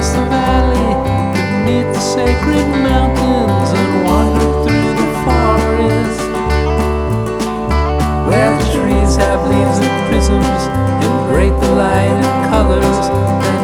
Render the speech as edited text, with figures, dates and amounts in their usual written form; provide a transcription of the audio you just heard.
across the valley, beneath the sacred mountains, and wander through the forest, where the trees have leaves of prisms and break the light in colors that